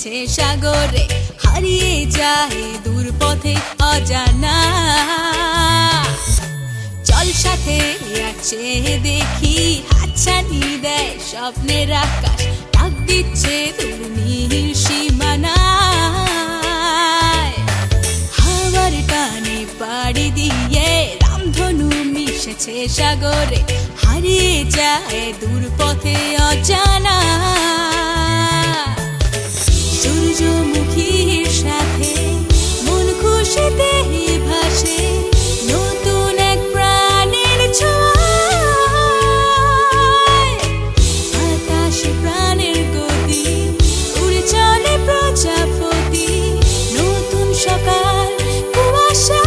মিশেছে সাগরে, হারিয়ে যায় দূর পথে অজানা। চল সাথে আছে দেখি, হাতছানি দেয় স্বপ্নের আকাশ, ডাক দিচ্ছে দূর নীল সীমানায়। হাওয়ার টানে পাড়ি দিয়ে রামধনু মিশেছে সাগরে, হারিয়ে যায় দূর পথে অজানা। সূর্যমুখীর সাথে মন খুশিতে ভাসে, নতুন এক প্রাণের ছোঁয়ায়। বাতাসে প্রাণের গতি, উড়ে চলে প্রজাপতি, নতুন সকাল কুয়াশা।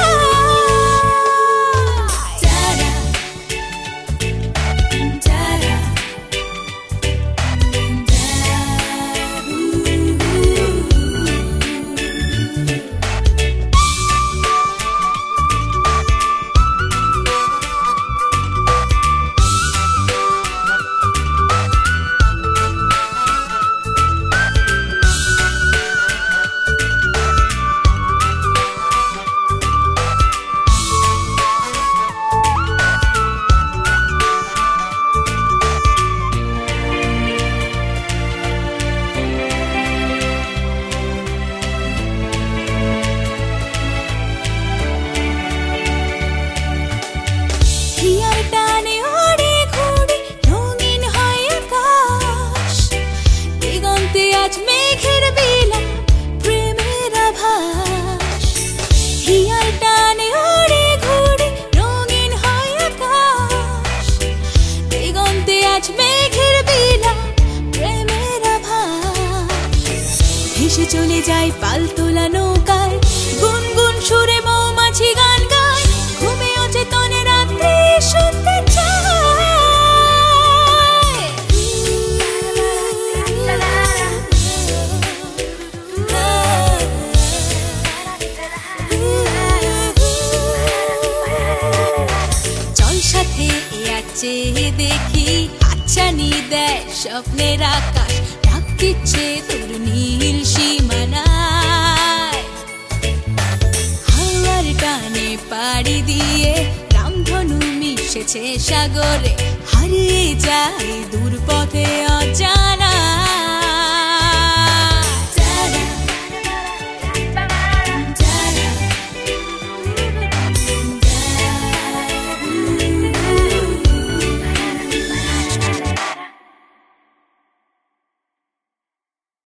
ভেসে চলে যায় পাল তোলা নৌকায়, গুনগুন সুরে মৌমাছি গান গায়, ঘুমে অচেতনে রাত্রি শুনতে চায়। চল সাথে আছে দেখি, হাতছানি দেয় স্বপ্নের আকাশ, ডাক দিচ্ছে দূর নীল সীমানায়। হাওয়ার টানে পাড়ি দিয়ে রামধনু মিশেছে সাগরে, হারিয়ে যায় দূর পথে অজানা।